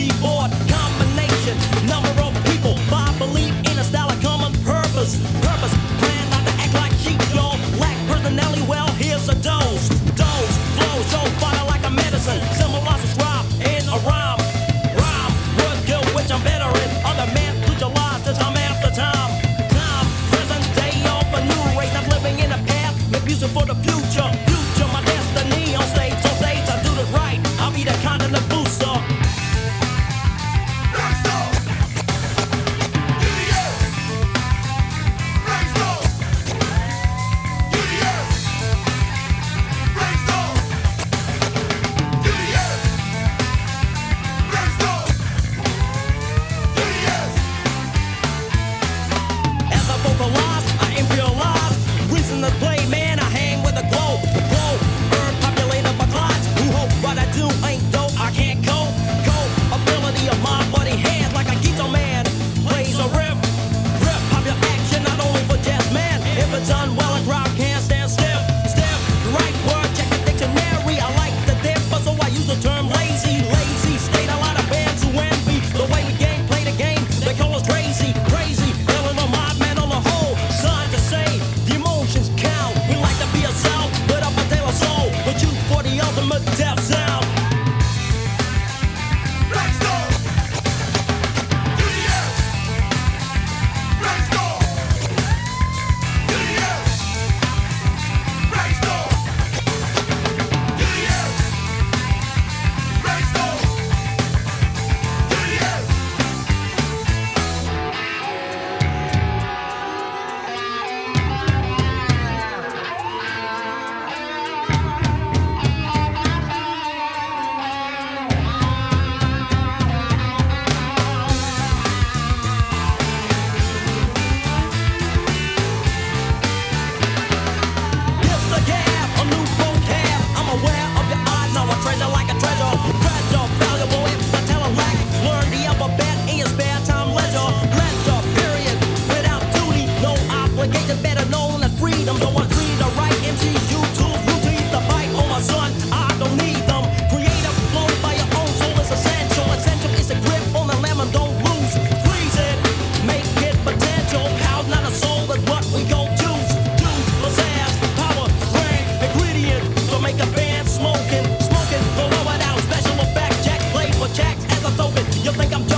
keyboard combination. Number of people, I believe in a style of common purpose. Purpose, plan not to act like sheep, y'all. Lack personality, well, here's a dose. Dose, flow, show fire like a medicine. Symbolize a scribe in a rhyme. Rhyme, word skill, which I'm better in. Other men utilize the time after time. Time, present day of a new race. I'm living in the past, make music for the future. Future, my destiny on stage. On stage, I do the right. I'll be the continent booster. Done well, a crowd can't stand stiff. Stiff, the right word, check the dictionary. I like the differ, so I use the term lazy. Lazy state, a lot of bands who envy the way we game, play the game. They call us crazy, crazy. Killing a mob man on the whole. Sign to say the emotions count. We like to be ourselves, put up a Taylor soul, but you for the ultimate death sound. Better known as freedom. Don't want free to write MCs, YouTube, routines to fight. Oh my son, I don't need them. Creative, flown by your own soul is essential. Essential is the grip on the lemon, don't lose. Freeze it, make it potential. How's not a soul, that's what we gon' choose. Juice, pizzazz, power, strength, ingredient to make a band smoking. Smoking, blow it out, special effect, check, play for checks as a token. You think I'm